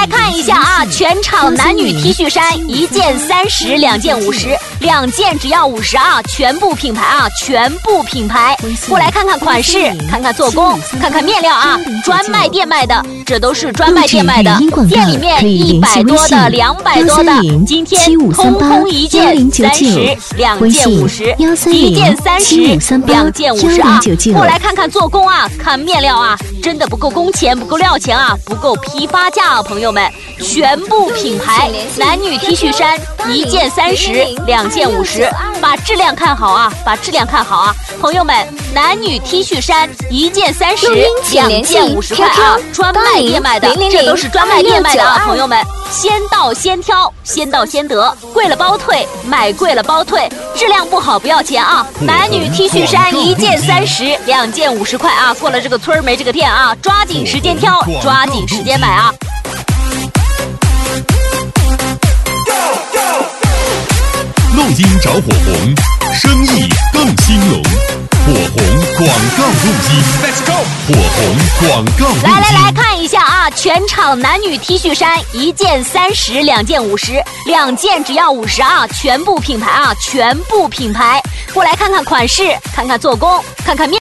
来看一下啊，全场男女 T 恤衫1件30，2件50，2件只要50啊，全部品牌啊，全部品牌。过来看看款式，看看做工，看看面料啊，专卖店卖的，这都是专卖店卖的。店里面100多的、200多的，今天通通1件30，2件50，1件30，2件50啊。过来看看做工啊，看面料啊，真的不够工钱，不够料钱啊，不够批发价啊，朋友们，全部品牌男女 T 恤衫1件30，2件50，把质量看好啊，把质量看好啊，朋友们，男女 T 恤衫1件30，2件50块啊，专卖店卖的，这都是专卖店卖的啊，朋友们，先到先挑，先到先得，贵了包退，买贵了包退，质量不好不要钱啊，男女 T 恤衫1件30，2件50块啊，过了这个村没这个店啊，抓紧时间挑，抓紧时间买啊。 录音找火红，生意更兴隆。火红广告录音 ，Let's go！ 火红广告录音。 来看一下啊，全场男女 T 恤衫1件30，2件50，2件只要50啊，全部品牌啊，全部品牌。过来看看款式，看看做工，看看面。